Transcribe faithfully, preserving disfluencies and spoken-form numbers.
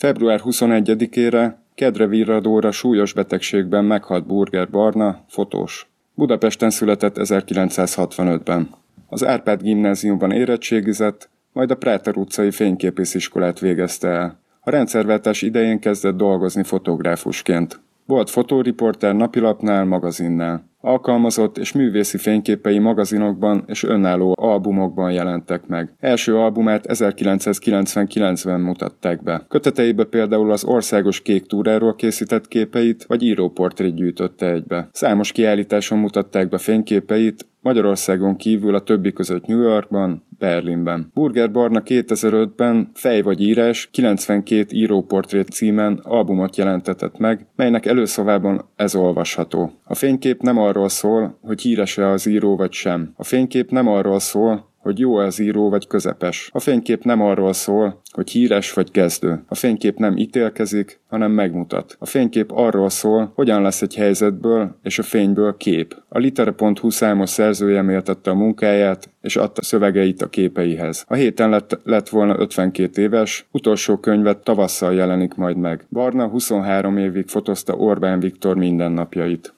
február huszonegyedikére kedre virradóra súlyos betegségben meghalt Burger Barna, fotós. Budapesten született ezerkilencszázhatvanötben. Az Árpád gimnáziumban érettségizett, majd a Práter utcai fényképésziskolát végezte el. A rendszerváltás idején kezdett dolgozni fotográfusként. Volt fotóriporter napilapnál, magazinnál. Alkalmazott és művészi fényképei magazinokban és önálló albumokban jelentek meg. Első albumát ezerkilencszázkilencvenkilencben mutatták be. Köteteibe például az országos kék túráról készített képeit vagy íróportrét gyűjtötte egybe. Számos kiállításon mutatták be fényképeit, Magyarországon kívül a többi között New Yorkban, Berlinben. Burger Barna kétezer-ötben Fej vagy írás kilencvenkét íróportrét címen albumot jelentetett meg, melynek előszavában ez olvasható. A fénykép nem arról szól, hogy híres-e az író vagy sem. A fénykép nem arról szól, hogy jó az író vagy közepes. A fénykép nem arról szól, hogy híres vagy kezdő. A fénykép nem ítélkezik, hanem megmutat. A fénykép arról szól, hogyan lesz egy helyzetből és a fényből kép. A litera pont hu számos szerzője méltatta a munkáját, és adta szövegeit a képeihez. A héten lett, lett volna ötvenkét éves, utolsó könyvet tavasszal jelenik majd meg. Barna huszonhárom évig fotózta Orbán Viktor mindennapjait.